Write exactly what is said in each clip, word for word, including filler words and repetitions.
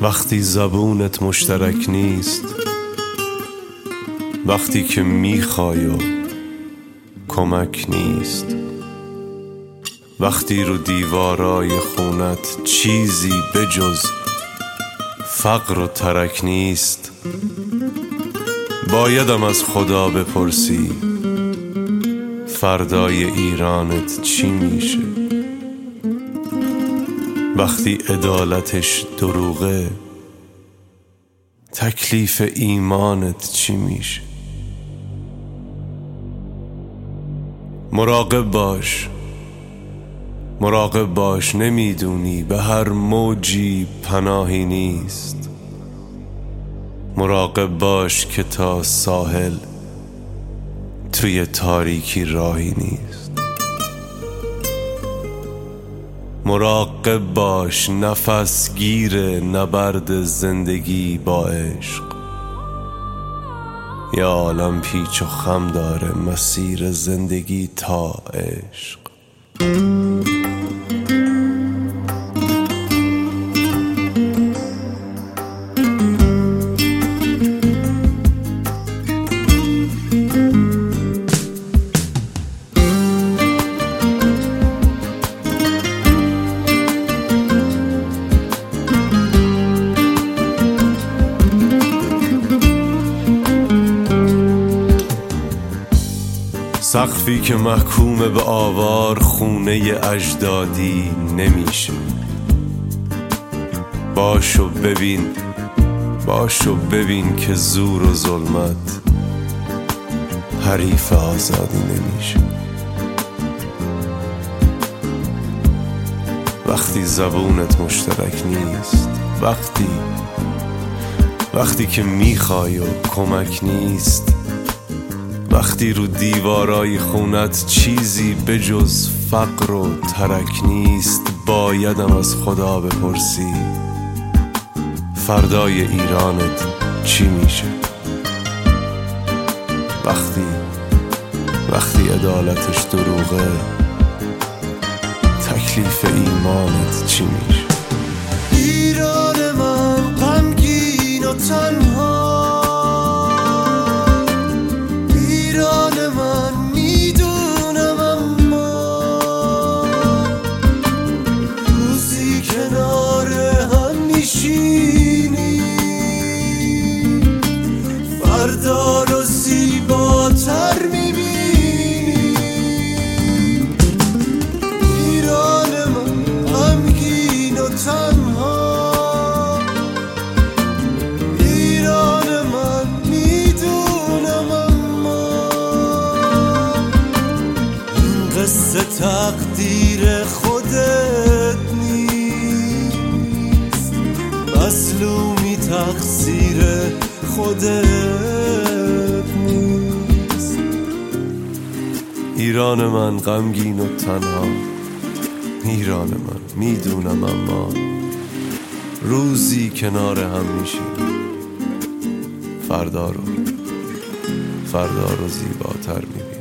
وقتی زبونت مشترک نیست، وقتی که میخوای و کمک نیست، وقتی رو دیوارای خونت چیزی بجز فقر و ترک نیست، بایدم از خدا بپرسی فردای ایرانت چی میشه. وقتی عدالتش دروغه، تکلیف ایمانت چی میشه؟ مراقب باش، مراقب باش، نمیدونی به هر موجی پناهی نیست. مراقب باش که تا ساحل توی تاریکی راهی نیست. مراقب باش، نفس گیر نبرد زندگی با عشق. یا عالم پیچ و خم داره مسیر زندگی تا عشق. سقفی که محکوم به آوار خونه اجدادی نمیشه. باشو ببین، باشو ببین که زور و ظلمت حریف آزادی نمیشه. وقتی زبونت مشترک نیست، وقتی وقتی که میخوای و کمک نیست، وقتی رو دیوارای خونت چیزی بجز فقر و ترک نیست، بایدم از خدا بپرسی فردای ایرانت چی میشه. وقتی وقتی عدالتش دروغه، تکلیف ایمانت چی میشه؟ ایران من غمگین و تنها، فردا رو زیباتر میبینی. ایران من غمگین و تنها، ایران من میدونم اما این قصه تقدیر خودت نیست، مظلومی تقصیر خودت نیست. ایران من غمگین و تنها، ایران من میدونم اما روزی کنار هم میشیم، فردا رو فردا رو زیباتر میبینیم.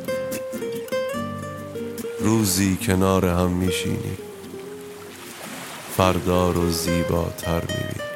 روزی کنار هم میشینیم، فردا رو زیباتر میبینیم.